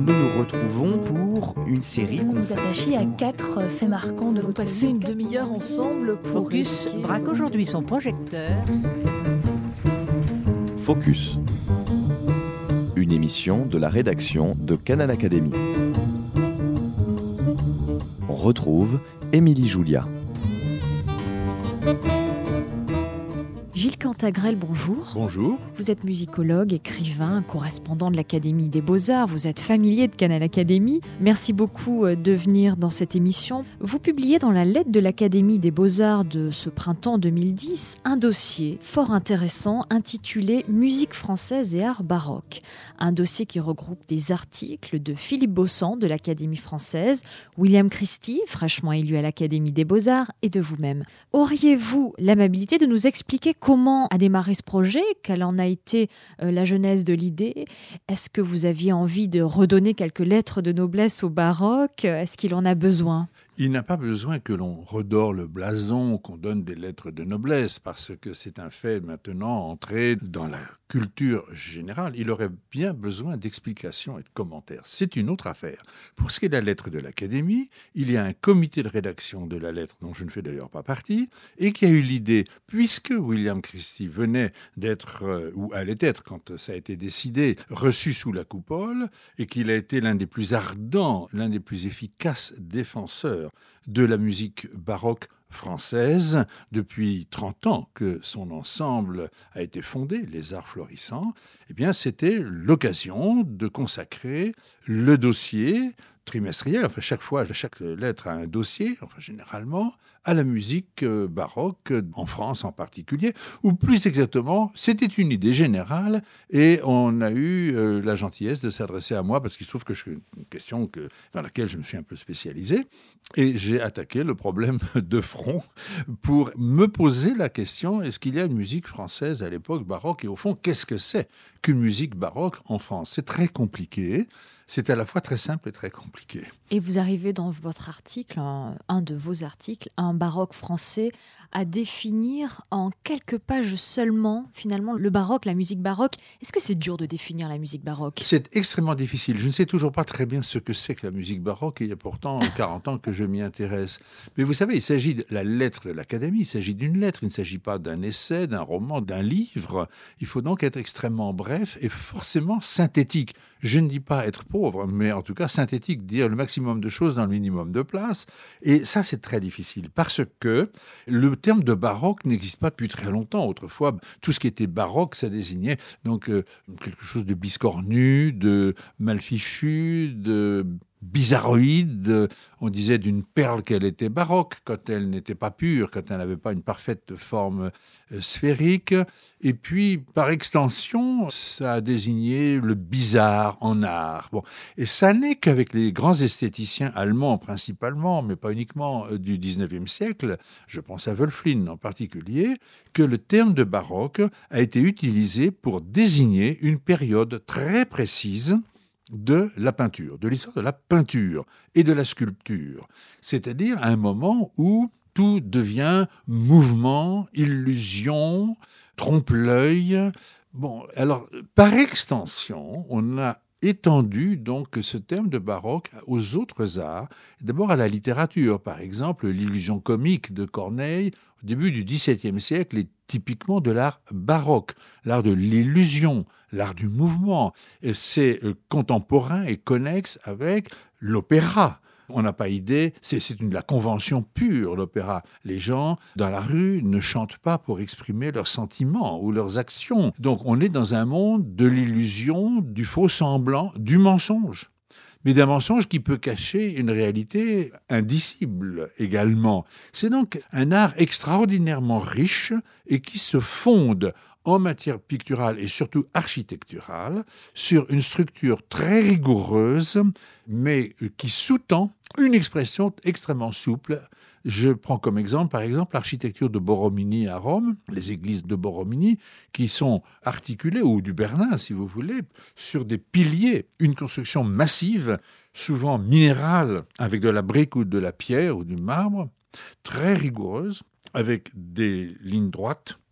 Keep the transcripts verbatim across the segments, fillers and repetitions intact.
Nous nous retrouvons pour une série Vous nous consacrée... attachez à quatre faits marquants de Nous votre passer vie. une demi-heure ensemble pour Focus évoquer- braque aujourd'hui son projecteur. Focus. Une émission de la rédaction de Canal Academy. On retrouve Émilie Julia. Gilles Cantagrel, bonjour. Bonjour. Vous êtes musicologue, écrivain, correspondant de l'Académie des Beaux-Arts. Vous êtes familier de Canal Academy. Merci beaucoup de venir dans cette émission. Vous publiez dans la lettre de l'Académie des Beaux-Arts de ce printemps deux mille dix un dossier fort intéressant intitulé « Musique française et art baroque ». Un dossier qui regroupe des articles de Philippe Baussan de l'Académie française, William Christie, fraîchement élu à l'Académie des Beaux-Arts, et de vous-même. Auriez-vous l'amabilité de nous expliquer comment a démarré ce projet, quelle en a été euh, la genèse de l'idée? Est-ce que vous aviez envie de redonner quelques lettres de noblesse au baroque? Est-ce qu'il en a besoin? Il n'a pas besoin que l'on redore le blason, qu'on donne des lettres de noblesse, parce que c'est un fait maintenant entré dans la culture générale. Il aurait bien besoin d'explications et de commentaires. C'est une autre affaire. Pour ce qui est de la lettre de l'Académie, il y a un comité de rédaction de la lettre, dont je ne fais d'ailleurs pas partie, et qui a eu l'idée, puisque William Christie venait d'être, euh, ou allait être, quand ça a été décidé, reçu sous la coupole, et qu'il a été l'un des plus ardents, l'un des plus efficaces défenseurs de la musique baroque française depuis trente ans que son ensemble a été fondé, les Arts Florissants, eh bien c'était l'occasion de consacrer le dossier trimestriel, enfin chaque fois, chaque lettre a un dossier, enfin généralement, à la musique baroque, en France en particulier, ou plus exactement, c'était une idée générale, et on a eu euh, la gentillesse de s'adresser à moi, parce qu'il se trouve que c'est une question que, dans laquelle je me suis un peu spécialisé, et j'ai attaqué le problème de front pour me poser la question, est-ce qu'il y a une musique française à l'époque baroque, et au fond, qu'est-ce que c'est qu'une musique baroque en France? C'est très compliqué. C'est à la fois très simple et très compliqué. Et vous arrivez dans votre article, un de vos articles, un baroque français, à définir en quelques pages seulement, finalement, le baroque, la musique baroque. Est-ce que c'est dur de définir la musique baroque? C'est extrêmement difficile. Je ne sais toujours pas très bien ce que c'est que la musique baroque, et il y a pourtant quarante ans que je m'y intéresse. Mais vous savez, il s'agit de la lettre de l'Académie, il s'agit d'une lettre, il ne s'agit pas d'un essai, d'un roman, d'un livre. Il faut donc être extrêmement bref et forcément synthétique. Je ne dis pas être pauvre, mais en tout cas synthétique, dire le maximum de choses dans le minimum de place. Et ça, c'est très difficile, parce que le terme de baroque n'existe pas depuis très longtemps. Autrefois, tout ce qui était baroque, ça désignait donc euh, quelque chose de biscornu, de mal fichu, de bizarroïde. On disait d'une perle qu'elle était baroque quand elle n'était pas pure, quand elle n'avait pas une parfaite forme euh, sphérique. Et puis, par extension, ça a désigné le bizarre en art. Bon. Et ça n'est qu'avec les grands esthéticiens allemands principalement, mais pas uniquement, euh, du dix-neuvième siècle, je pense à Wölfflin en particulier, que le terme de baroque a été utilisé pour désigner une période très précise de la peinture, de l'histoire de la peinture et de la sculpture. C'est-à-dire un moment où tout devient mouvement, illusion, trompe-l'œil. Bon, alors, par extension, on a étendu donc ce terme de baroque aux autres arts, d'abord à la littérature. Par exemple, l'illusion comique de Corneille, au début du dix-septième siècle, est typiquement de l'art baroque, l'art de l'illusion, l'art du mouvement. Et c'est euh, contemporain et connexe avec l'opéra. On n'a pas idée, c'est, c'est une, la convention pure, l'opéra. Les gens, dans la rue, ne chantent pas pour exprimer leurs sentiments ou leurs actions. Donc on est dans un monde de l'illusion, du faux-semblant, du mensonge. Mais d'un mensonge qui peut cacher une réalité indicible également. C'est donc un art extraordinairement riche et qui se fonde en matière picturale et surtout architecturale sur une structure très rigoureuse, mais qui sous-tend une expression extrêmement souple. Je prends comme exemple, par exemple, l'architecture de Borromini à Rome, les églises de Borromini, qui sont articulées, ou du Bernin, si vous voulez, sur des piliers, une construction massive, souvent minérale, avec de la brique ou de la pierre ou du marbre, très rigoureuse, avec des lignes droites,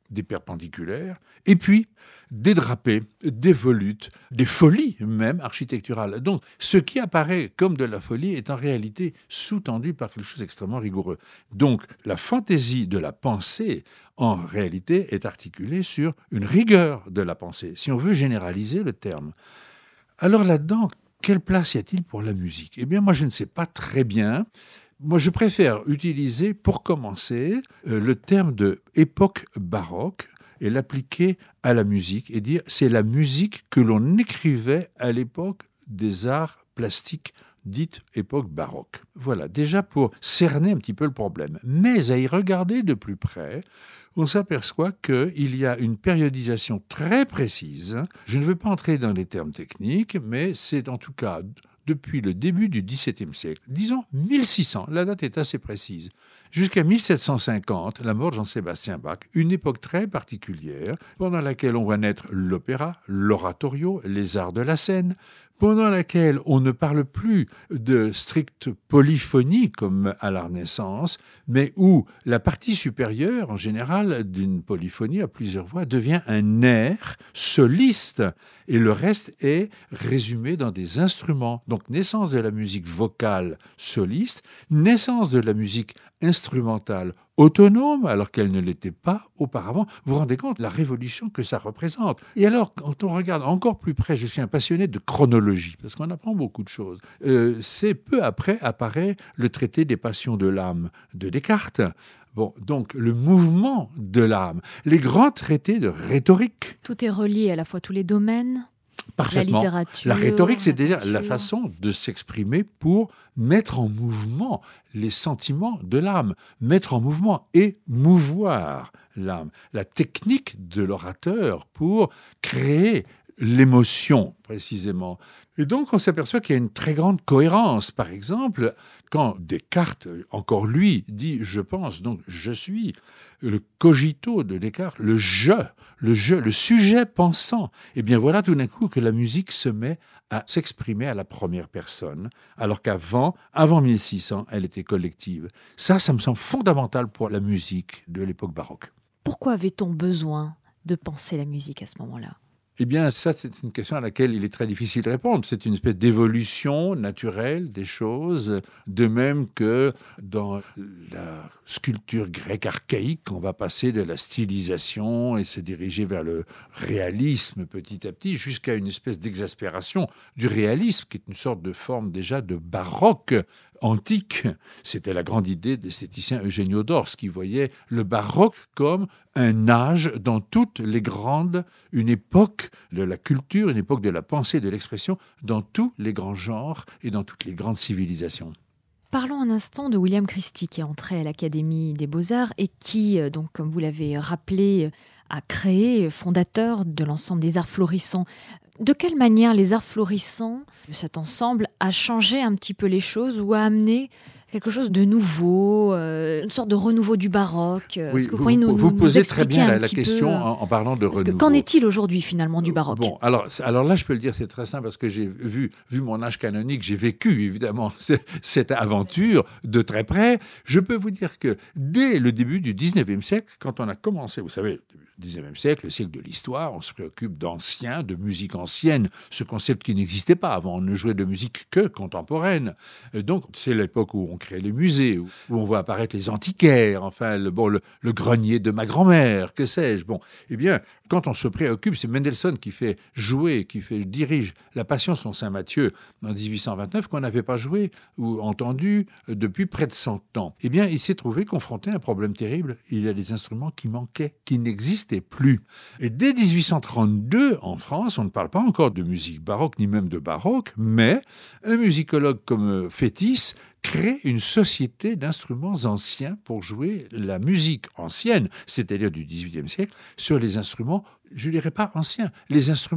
des perpendiculaires, et puis des drapés, des volutes, des folies même architecturales. Donc, ce qui apparaît comme de la folie est en réalité sous-tendu par quelque chose d'extrêmement rigoureux. Donc, la fantaisie de la pensée, en réalité, est articulée sur une rigueur de la pensée, si on veut généraliser le terme. Alors là-dedans, quelle place y a-t-il pour la musique ? Eh bien, moi, je ne sais pas très bien. Moi, je préfère utiliser, pour commencer, euh, le terme de époque baroque et l'appliquer à la musique et dire c'est la musique que l'on écrivait à l'époque des arts plastiques dite époque baroque. Voilà, déjà pour cerner un petit peu le problème. Mais à y regarder de plus près, on s'aperçoit qu'il y a une périodisation très précise. Je ne veux pas entrer dans les termes techniques, mais c'est en tout cas depuis le début du dix-septième siècle, disons mille six cents, la date est assez précise, jusqu'à mille sept cent cinquante, la mort de Jean-Sébastien Bach, une époque très particulière, pendant laquelle on voit naître l'opéra, l'oratorio, les arts de la scène, pendant laquelle on ne parle plus de stricte polyphonie comme à la Renaissance, mais où la partie supérieure, en général, d'une polyphonie à plusieurs voix, devient un air soliste, et le reste est résumé dans des instruments. Donc, naissance de la musique vocale soliste, naissance de la musique instrumentale autonome, alors qu'elle ne l'était pas auparavant. Vous vous rendez compte la révolution que ça représente. Et alors, quand on regarde encore plus près, je suis un passionné de chronologie, parce qu'on apprend beaucoup de choses. Euh, c'est peu après apparaît le traité des passions de l'âme de Descartes. Bon, donc le mouvement de l'âme, les grands traités de rhétorique. Tout est relié à la fois tous les domaines. Parfaitement. La littérature. La rhétorique, c'est-à-dire la, la façon de s'exprimer pour mettre en mouvement les sentiments de l'âme, mettre en mouvement et mouvoir l'âme. La technique de l'orateur pour créer l'émotion, précisément. Et donc, on s'aperçoit qu'il y a une très grande cohérence. Par exemple, quand Descartes, encore lui, dit « je pense », donc « je suis », le cogito de Descartes, le « je », le « je », le sujet pensant, et bien voilà tout d'un coup que la musique se met à s'exprimer à la première personne, alors qu'avant, avant mille six cents, elle était collective. Ça, ça me semble fondamental pour la musique de l'époque baroque. Pourquoi avait-on besoin de penser la musique à ce moment-là ? Eh bien, ça, c'est une question à laquelle il est très difficile de répondre. C'est une espèce d'évolution naturelle des choses, de même que dans la sculpture grecque archaïque, on va passer de la stylisation et se diriger vers le réalisme petit à petit, jusqu'à une espèce d'exaspération du réalisme, qui est une sorte de forme déjà de baroque antique. C'était la grande idée de l'esthéticien Eugenio d'Ors, qui voyait le baroque comme un âge dans toutes les grandes, une époque de la culture, une époque de la pensée, de l'expression, dans tous les grands genres et dans toutes les grandes civilisations. Parlons un instant de William Christie, qui est entré à l'Académie des Beaux-Arts et qui, donc, comme vous l'avez rappelé, a créé, fondateur de l'ensemble des arts florissants. De quelle manière les arts florissants, cet ensemble, a changé un petit peu les choses ou a amené quelque chose de nouveau, euh, une sorte de renouveau du baroque? Oui, Est-ce que vous, vous, pourriez nous, vous nous posez expliquer très bien la, un la petit question peu, en, en parlant de parce que renouveau. qu'en est-il aujourd'hui finalement du baroque? Bon, alors, alors là, je peux le dire, c'est très simple, parce que j'ai vu, vu mon âge canonique, j'ai vécu évidemment cette aventure de très près. Je peux vous dire que dès le début du dix-neuvième siècle, quand on a commencé, vous savez, le dix-neuvième siècle, le siècle de l'histoire, on se préoccupe d'anciens, de musique ancienne, ce concept qui n'existait pas avant. On ne jouait de musique que contemporaine. Donc, c'est l'époque où on crée les musées, où on voit apparaître les antiquaires, enfin, le, bon, le, le grenier de ma grand-mère, que sais-je. Bon, eh bien, quand on se préoccupe, c'est Mendelssohn qui fait jouer, qui fait, dirige La Passion selon saint Matthieu en dix-huit cent vingt-neuf, qu'on n'avait pas joué ou entendu depuis près de cent ans. Eh bien, il s'est trouvé confronté à un problème terrible. Il y a des instruments qui manquaient, qui n'existaient plus. Et dès dix-huit cent trente-deux, en France, on ne parle pas encore de musique baroque, ni même de baroque, mais un musicologue comme Fétis crée une société d'instruments anciens pour jouer la musique ancienne, c'est-à-dire du dix-huitième siècle, sur les instruments, je ne dirais pas anciens, les instruments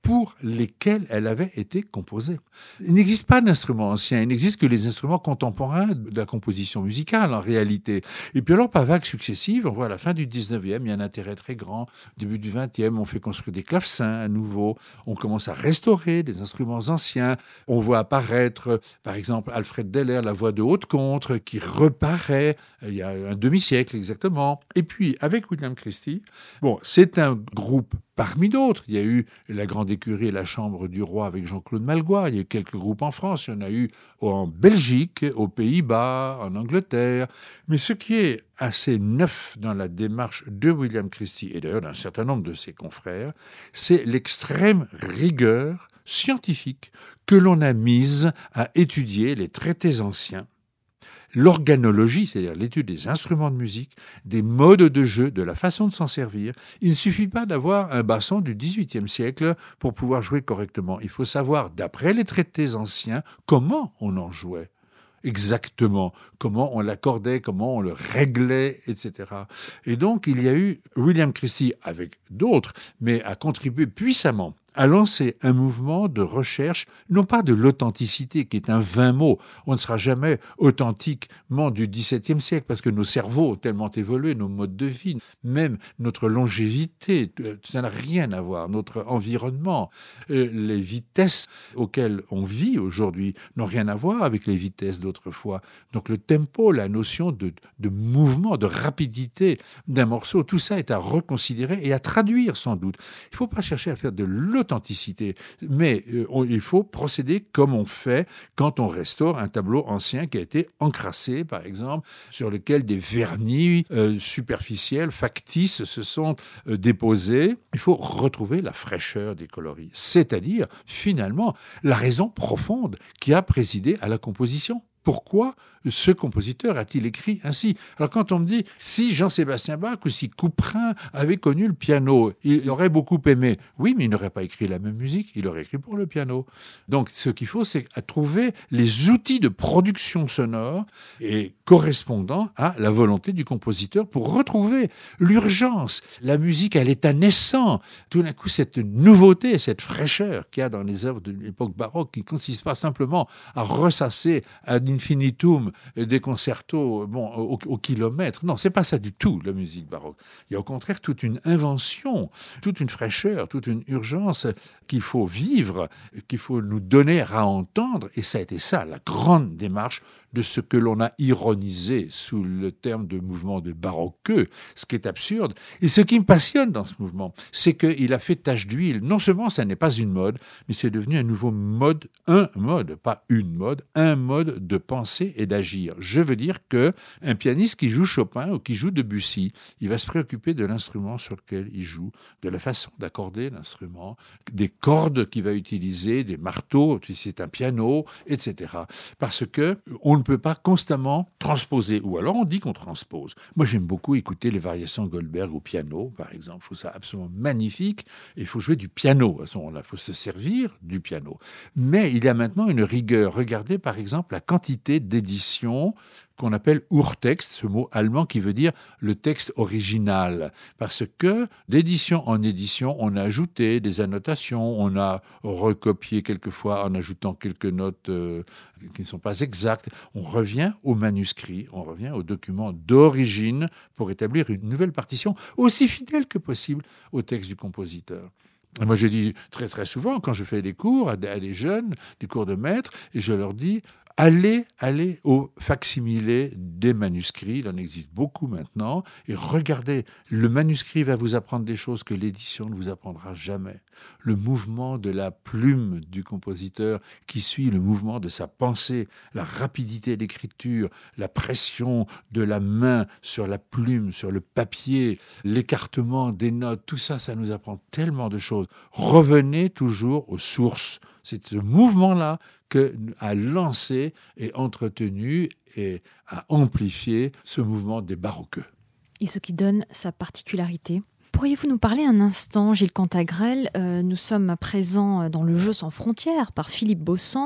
pour lesquels elle avait été composée. Il n'existe pas d'instruments anciens, il n'existe que les instruments contemporains de la composition musicale en réalité. Et puis alors, par vagues successives, on voit à la fin du dix-neuvième, il y a un intérêt très grand. Début du vingtième, on fait construire des clavecins à nouveau, on commence à restaurer des instruments anciens, on voit apparaître, par exemple, Alfred Deller, la voix de haute-contre, qui reparaît il y a un demi-siècle exactement. Et puis, avec William Christie, bon, c'est un groupe parmi d'autres. Il y a eu la Grande Écurie et la Chambre du Roi avec Jean-Claude Malgois. Il y a eu quelques groupes en France. Il y en a eu en Belgique, aux Pays-Bas, en Angleterre. Mais ce qui est assez neuf dans la démarche de William Christie, et d'ailleurs d'un certain nombre de ses confrères, c'est l'extrême rigueur scientifique que l'on a mise à étudier les traités anciens, l'organologie, c'est-à-dire l'étude des instruments de musique, des modes de jeu, de la façon de s'en servir. Il ne suffit pas d'avoir un basson du dix-huitième siècle pour pouvoir jouer correctement. Il faut savoir, d'après les traités anciens, comment on en jouait. Exactement, comment on l'accordait, comment on le réglait, et cetera. Et donc, il y a eu William Christie, avec d'autres, mais a contribué puissamment a lancé un mouvement de recherche, non pas de l'authenticité, qui est un vain mot. On ne sera jamais authentiquement du dix-septième siècle, parce que nos cerveaux ont tellement évolué, nos modes de vie, même notre longévité, ça n'a rien à voir. Notre environnement, euh, les vitesses auxquelles on vit aujourd'hui n'ont rien à voir avec les vitesses d'autrefois. Donc le tempo, la notion de, de mouvement, de rapidité d'un morceau, tout ça est à reconsidérer et à traduire sans doute. Il ne faut pas chercher à faire de l'authenticité, authenticité. Mais euh, on, il faut procéder comme on fait quand on restaure un tableau ancien qui a été encrassé, par exemple, sur lequel des vernis euh, superficiels, factices, se sont euh, déposés. Il faut retrouver la fraîcheur des coloris, c'est-à-dire, finalement, la raison profonde qui a présidé à la composition. Pourquoi ce compositeur a-t-il écrit ainsi? Alors quand on me dit, si Jean-Sébastien Bach ou si Couperin avait connu le piano, il aurait beaucoup aimé. Oui, mais il n'aurait pas écrit la même musique, il aurait écrit pour le piano. Donc ce qu'il faut, c'est trouver les outils de production sonore et correspondant à la volonté du compositeur pour retrouver l'urgence, la musique à l'état naissant. Tout d'un coup, cette nouveauté, cette fraîcheur qu'il y a dans les œuvres de l'époque baroque qui ne consiste pas simplement à ressasser à infinitum des concertos bon, au, au kilomètre. Non, c'est pas ça du tout, la musique baroque. Il y a au contraire toute une invention, toute une fraîcheur, toute une urgence qu'il faut vivre, qu'il faut nous donner à entendre. Et ça a été ça, la grande démarche de ce que l'on a ironisé sous le terme de mouvement de baroqueux, ce qui est absurde. Et ce qui me passionne dans ce mouvement, c'est qu'il a fait tache d'huile. Non seulement ça n'est pas une mode, mais c'est devenu un nouveau mode, un mode, pas une mode, un mode de penser et d'agir. Je veux dire qu'un pianiste qui joue Chopin ou qui joue Debussy, il va se préoccuper de l'instrument sur lequel il joue, de la façon d'accorder l'instrument, des cordes qu'il va utiliser, des marteaux, si c'est un piano, et cetera. Parce que on ne peut pas constamment transposer, ou alors on dit qu'on transpose. Moi, j'aime beaucoup écouter les variations Goldberg au piano, par exemple. Je trouve ça absolument magnifique. Et il faut jouer du piano à ce moment-là. Il faut se servir du piano. Mais il y a maintenant une rigueur. Regardez, par exemple, la quantité d'éditions qu'on appelle Urtext, ce mot allemand qui veut dire le texte original. Parce que d'édition en édition, on a ajouté des annotations, on a recopié quelquefois en ajoutant quelques notes euh, qui ne sont pas exactes. On revient au manuscrit, on revient au document d'origine pour établir une nouvelle partition aussi fidèle que possible au texte du compositeur. Et moi, je dis très très souvent, quand je fais des cours à des, à des jeunes, des cours de maître, et je leur dis, allez, allez au facsimilé des manuscrits, il en existe beaucoup maintenant, et regardez, le manuscrit va vous apprendre des choses que l'édition ne vous apprendra jamais. Le mouvement de la plume du compositeur qui suit le mouvement de sa pensée, la rapidité d'écriture, la pression de la main sur la plume, sur le papier, l'écartement des notes, tout ça, ça nous apprend tellement de choses. Revenez toujours aux sources. C'est ce mouvement-là que a lancé et entretenu et a amplifié ce mouvement des baroqueux. Et ce qui donne sa particularité. Pourriez-vous nous parler un instant, Gilles Cantagrel? euh, Nous sommes présents dans Le Jeu sans frontières par Philippe Baussan,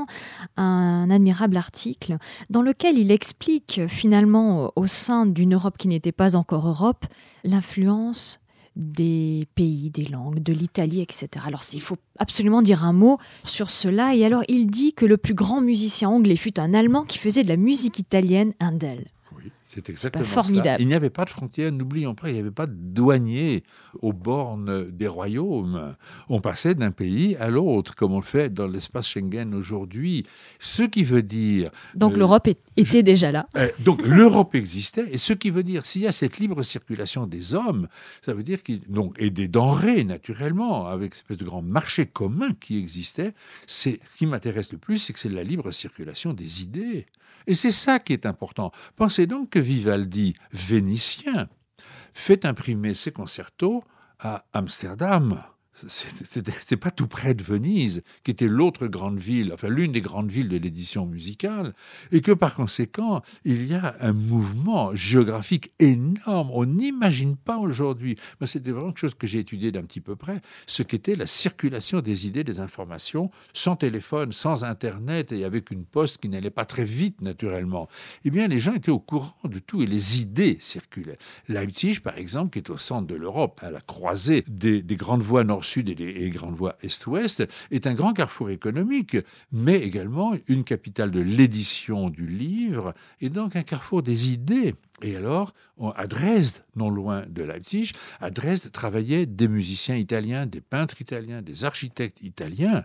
un admirable article dans lequel il explique finalement au sein d'une Europe qui n'était pas encore Europe l'influence des pays, des langues, de l'Italie, et cetera. Alors, il faut absolument dire un mot sur cela. Et alors, il dit que le plus grand musicien anglais fut un Allemand qui faisait de la musique italienne, Handel. C'est exactement c'est formidable. ça. Il n'y avait pas de frontières, n'oublions pas, il n'y avait pas de douaniers aux bornes des royaumes. On passait d'un pays à l'autre, comme on le fait dans l'espace Schengen aujourd'hui. Ce qui veut dire... Donc euh, l'Europe est, était je, déjà là. Euh, donc l'Europe existait, et ce qui veut dire, s'il y a cette libre circulation des hommes, ça veut dire qu'il... Donc, et des denrées, naturellement, avec cette espèce de grand marché commun qui existait, c'est, ce qui m'intéresse le plus, c'est que c'est la libre circulation des idées. Et c'est ça qui est important. Pensez donc que Vivaldi, vénitien, fait imprimer ses concertos à Amsterdam. C'est, c'est, c'est pas tout près de Venise, qui était l'autre grande ville, enfin l'une des grandes villes de l'édition musicale, et que par conséquent, il y a un mouvement géographique énorme. On n'imagine pas aujourd'hui, mais c'était vraiment quelque chose que j'ai étudié d'un petit peu près, ce qu'était la circulation des idées, des informations, sans téléphone, sans Internet, et avec une poste qui n'allait pas très vite, naturellement. Eh bien, les gens étaient au courant de tout, et les idées circulaient. Leipzig, par exemple, qui est au centre de l'Europe, à la croisée des, des grandes voies nord sud et les, et les grandes voies est-ouest, est un grand carrefour économique, mais également une capitale de l'édition du livre, et donc un carrefour des idées. Et alors, on, à Dresde, non loin de Leipzig, à Dresde travaillaient des musiciens italiens, des peintres italiens, des architectes italiens.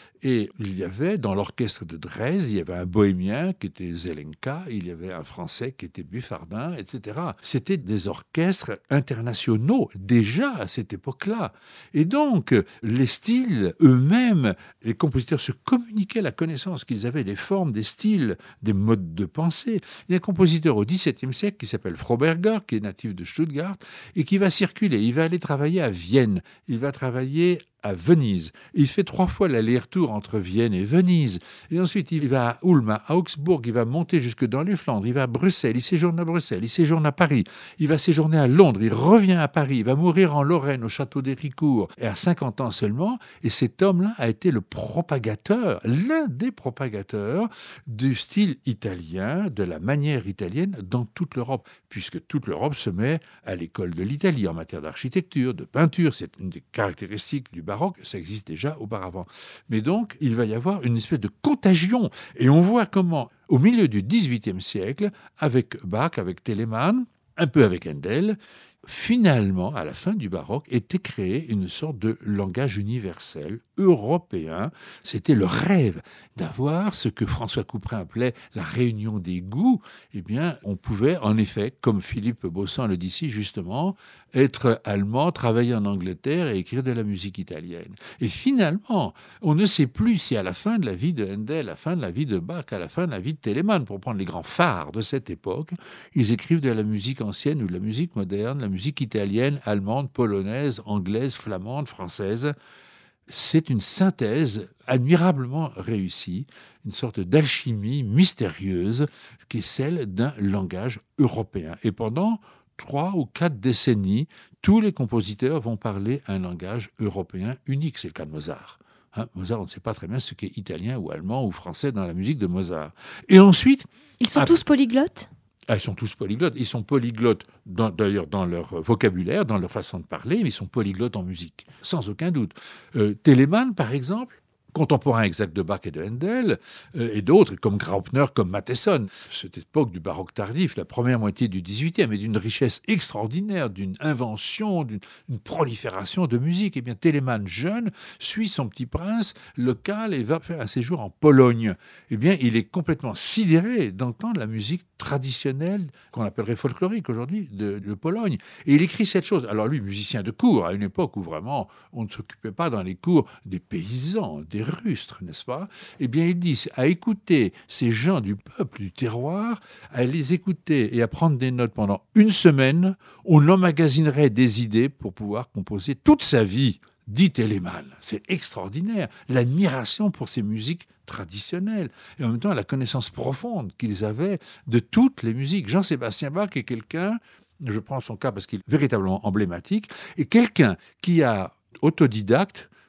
Et il y avait, dans l'orchestre de Dresde, il y avait un bohémien qui était Zelenka, il y avait un français qui était Buffardin, et cetera. C'était des orchestres internationaux, déjà à cette époque-là. Et donc, les styles eux-mêmes, les compositeurs se communiquaient la connaissance qu'ils avaient des formes, des styles, des modes de pensée. Il y a un compositeur au dix-septième siècle qui s'appelle Froberger, qui est natif de Stuttgart, et qui va circuler. Il va aller travailler à Vienne, il va travailler à Venise. Il fait trois fois l'aller-retour entre Vienne et Venise. Et ensuite, il va à Ulm, à Augsbourg, il va monter jusque dans les Flandres, il va à Bruxelles, il séjourne à Bruxelles, il séjourne à Paris, il va séjourner à Londres, il revient à Paris, il va mourir en Lorraine, au château d'Héricourt, et à cinquante ans seulement. Et cet homme-là a été le propagateur, l'un des propagateurs du style italien, de la manière italienne dans toute l'Europe, puisque toute l'Europe se met à l'école de l'Italie en matière d'architecture, de peinture. C'est une des caractéristiques du baroque, ça existe déjà auparavant. Mais donc, il va y avoir une espèce de contagion. Et on voit comment, au milieu du dix-huitième siècle, avec Bach, avec Telemann, un peu avec Handel, finalement, à la fin du baroque, était créé une sorte de langage universel, européen. C'était le rêve d'avoir ce que François Couperin appelait la réunion des goûts. Eh bien, on pouvait, en effet, comme Philippe Baussan le dit si justement, être allemand, travailler en Angleterre et écrire de la musique italienne. Et finalement, on ne sait plus si à la fin de la vie de Handel, à la fin de la vie de Bach, à la fin de la vie de Telemann, pour prendre les grands phares de cette époque, ils écrivent de la musique ancienne ou de la musique moderne, la musique italienne, allemande, polonaise, anglaise, flamande, française. C'est une synthèse admirablement réussie, une sorte d'alchimie mystérieuse qui est celle d'un langage européen. Et pendant trois ou quatre décennies, tous les compositeurs vont parler un langage européen unique. C'est le cas de Mozart. Hein, Mozart, on ne sait pas très bien ce qu'est italien ou allemand ou français dans la musique de Mozart. Et ensuite... Ils sont après, tous polyglottes ? Ah, ils sont tous polyglottes. Ils sont polyglottes dans, d'ailleurs dans leur vocabulaire, dans leur façon de parler, mais ils sont polyglottes en musique, sans aucun doute. Euh, Telemann, par exemple, contemporain exact de Bach et de Handel, euh, et d'autres, comme Graupner, comme Mattheson. Cette époque du baroque tardif, la première moitié du dix-huitième, est d'une richesse extraordinaire, d'une invention, d'une une prolifération de musique. Eh bien, Telemann, jeune, suit son petit prince local et va faire un séjour en Pologne. Eh bien, il est complètement sidéré d'entendre la musique traditionnelle, qu'on appellerait folklorique aujourd'hui, de, de Pologne. Et il écrit cette chose. Alors lui, musicien de cour, à une époque où vraiment on ne s'occupait pas dans les cours des paysans, des rustres, n'est-ce pas? Eh bien, il dit à écouter ces gens du peuple, du terroir, à les écouter et à prendre des notes pendant une semaine, on emmagasinerait des idées pour pouvoir composer toute sa vie, dit Telemann. C'est extraordinaire, l'admiration pour ces musiques traditionnelles et en même temps la connaissance profonde qu'ils avaient de toutes les musiques. Jean-Sébastien Bach est quelqu'un, je prends son cas parce qu'il est véritablement emblématique, et quelqu'un qui a autodidacte,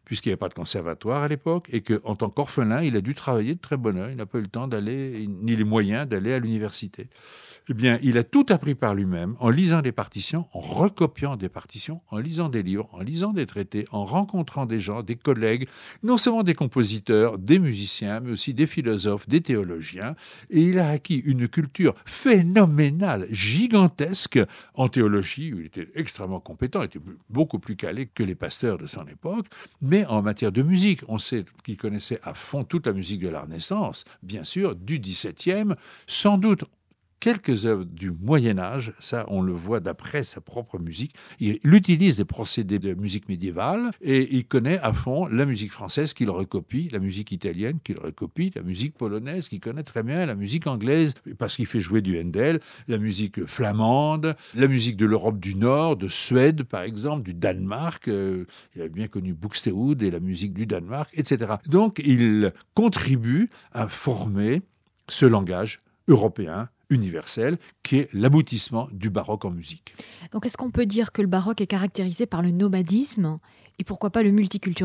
puisqu'il n'y avait pas de conservatoire à l'époque, et qu'en tant qu'orphelin, il a dû travailler de très bonne heure. Il n'a pas eu le temps d'aller, ni les moyens d'aller à l'université. Eh bien, il a tout appris par lui-même, en lisant des partitions, en recopiant des partitions, en lisant des livres, en lisant des traités, en rencontrant des gens, des collègues, non seulement des compositeurs, des musiciens, mais aussi des philosophes, des théologiens. Et il a acquis une culture phénoménale, gigantesque en théologie, où il était extrêmement compétent, il était beaucoup plus calé que les pasteurs de son époque, mais en matière de musique, on sait qu'il connaissait à fond toute la musique de la Renaissance, bien sûr, du dix-septième, sans doute quelques œuvres du Moyen-Âge, ça on le voit d'après sa propre musique. Il utilise des procédés de musique médiévale et il connaît à fond la musique française qu'il recopie, la musique italienne qu'il recopie, la musique polonaise qu'il connaît très bien, la musique anglaise parce qu'il fait jouer du Handel, la musique flamande, la musique de l'Europe du Nord, de Suède par exemple, du Danemark. Euh, il a bien connu Buxtehude et la musique du Danemark, et cetera. Donc il contribue à former ce langage européen universel, qui est l'aboutissement du baroque en musique. Donc est-ce qu'on peut dire que le baroque est caractérisé par le nomadisme et pourquoi pas le multiculturalisme ?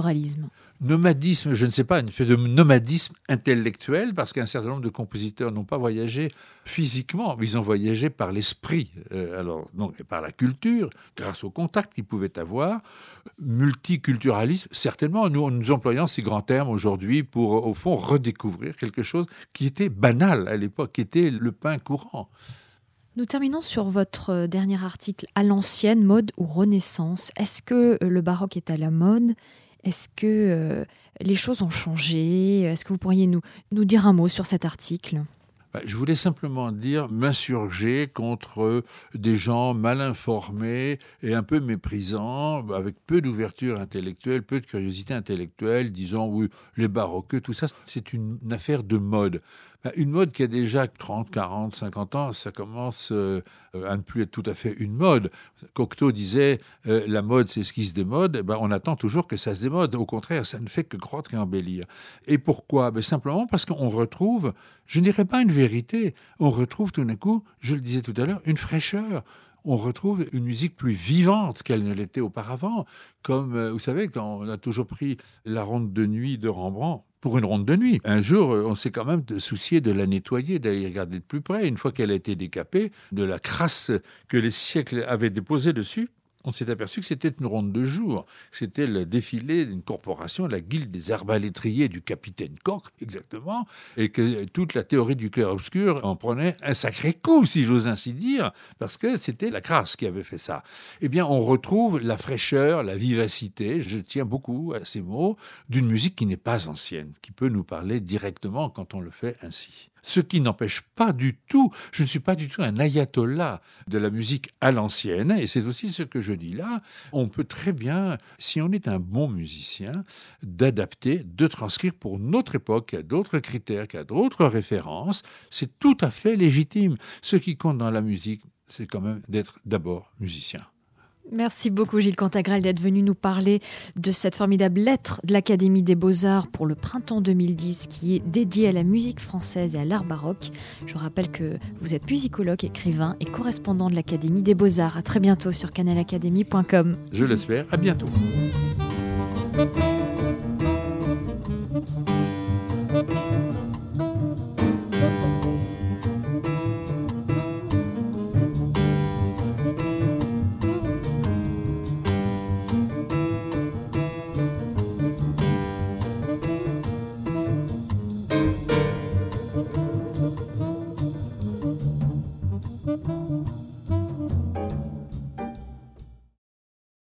Nomadisme, je ne sais pas, une espèce de nomadisme intellectuel, parce qu'un certain nombre de compositeurs n'ont pas voyagé physiquement, mais ils ont voyagé par l'esprit, euh, alors, donc, par la culture, grâce au contact qu'ils pouvaient avoir. Multiculturalisme, certainement, nous, nous employons ces grands termes aujourd'hui pour, au fond, redécouvrir quelque chose qui était banal à l'époque, qui était le pain courant. Nous terminons sur votre dernier article, à l'ancienne, mode ou renaissance. Est-ce que le baroque est à la mode ? Est-ce que euh, les choses ont changé ? Est-ce que vous pourriez nous, nous dire un mot sur cet article ? Je voulais simplement dire m'insurger contre des gens mal informés et un peu méprisants, avec peu d'ouverture intellectuelle, peu de curiosité intellectuelle, disant oui, les baroqueux, tout ça, c'est une, une affaire de mode. Une mode qui a déjà trente, quarante, cinquante ans, ça commence euh, à ne plus être tout à fait une mode. Cocteau disait euh, la mode, c'est ce qui se démode. Eh ben, on attend toujours que ça se démode. Au contraire, ça ne fait que croître et embellir. Et pourquoi ? Ben, simplement parce qu'on retrouve, je ne dirais pas une vérité, on retrouve tout d'un coup, je le disais tout à l'heure, une fraîcheur. On retrouve une musique plus vivante qu'elle ne l'était auparavant. Comme, euh, vous savez, quand on a toujours pris la ronde de nuit de Rembrandt, pour une ronde de nuit. Un jour, on s'est quand même soucié de la nettoyer, d'aller regarder de plus près. Une fois qu'elle a été décapée, de la crasse que les siècles avaient déposée dessus, on s'est aperçu que c'était une ronde de jour. C'était le défilé d'une corporation, la guilde des arbalétriers du capitaine Coq, exactement, et que toute la théorie du clair-obscur en prenait un sacré coup, si j'ose ainsi dire, parce que c'était la crasse qui avait fait ça. Eh bien, on retrouve la fraîcheur, la vivacité, je tiens beaucoup à ces mots, d'une musique qui n'est pas ancienne, qui peut nous parler directement quand on le fait ainsi. Ce qui n'empêche pas du tout, je ne suis pas du tout un ayatollah de la musique à l'ancienne, et c'est aussi ce que je dis là, on peut très bien, si on est un bon musicien, d'adapter, de transcrire pour notre époque, qui a d'autres critères, qui a d'autres références, c'est tout à fait légitime. Ce qui compte dans la musique, c'est quand même d'être d'abord musicien. Merci beaucoup Gilles Cantagrel d'être venu nous parler de cette formidable lettre de l'Académie des Beaux-Arts pour le printemps deux mille dix qui est dédiée à la musique française et à l'art baroque. Je rappelle que vous êtes musicologue, écrivain et correspondant de l'Académie des Beaux-Arts. À très bientôt sur canal académie point com. Je l'espère, à bientôt.